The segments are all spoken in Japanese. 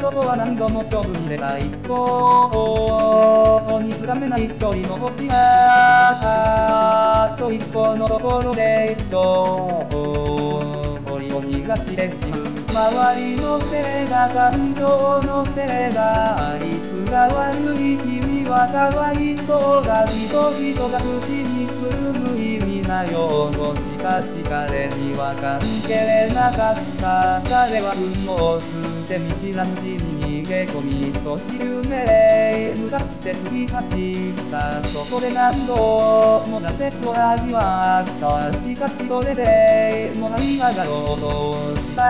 男は何度も勝負に出た一方につかめない勝利の星があと一歩のところで勝利を逃がしてしまう。周りのせいだ、感情のせいだ、あいつが悪い、君はかわいそうだ、人々が口にする無意味な用語、しかし彼には関係なかった。彼は運を捨て見知らぬ地に逃げ込み、そして夢へ向かって突き走った。そこで何度も挫折を味わった。しかしそれでも這い上がろうとした。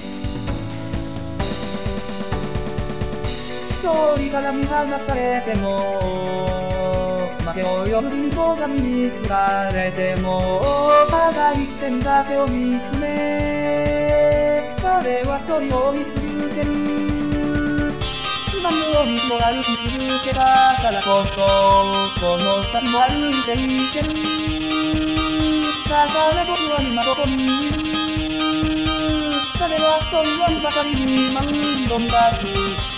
勝利から見放されても、負けを呼ぶ貧乏神に釣られても、ただ一点だけを見つめ、彼は勝利を追い続ける。つまんの道を歩き続けたからこそ、この先も歩いていける。だから僕は今ここにいる。彼はそう言わんばかりにマウンドに立つ。